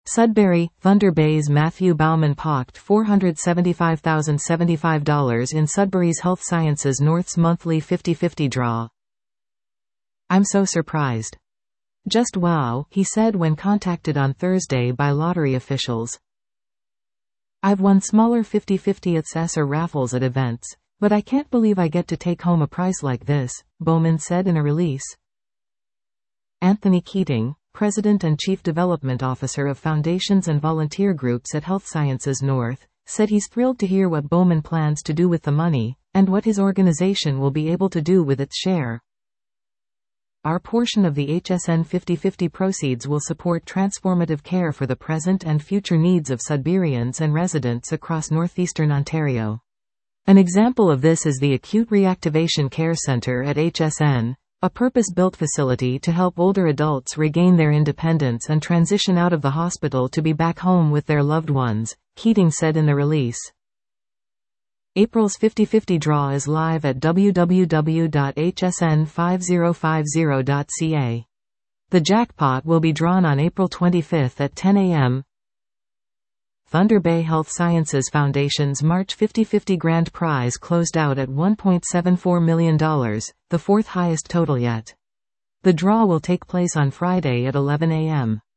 Sudbury, Thunder Bay's Matthew Bauman pocked $475,075 in Sudbury's Health Sciences North's monthly 50-50 draw. "I'm so surprised. Just wow," he said when contacted on Thursday by lottery officials. "I've won smaller 50-50ths or raffles at events, but I can't believe I get to take home a prize like this," Bauman said in a release. Anthony Keating, President and Chief Development Officer of Foundations and Volunteer Groups at Health Sciences North, said he's thrilled to hear what Bauman plans to do with the money, and what his organization will be able to do with its share. "Our portion of the HSN 50-50 proceeds will support transformative care for the present and future needs of Sudburyans and residents across northeastern Ontario. An example of this is the Acute Reactivation Care Centre at HSN, a purpose-built facility to help older adults regain their independence and transition out of the hospital to be back home with their loved ones," Keating said in the release. April's 50-50 draw is live at www.hsn5050.ca. The jackpot will be drawn on April 25 at 10 a.m. Thunder Bay Health Sciences Foundation's March 50-50 grand prize closed out at $1.74 million, the fourth highest total yet. The draw will take place on Friday at 11 a.m.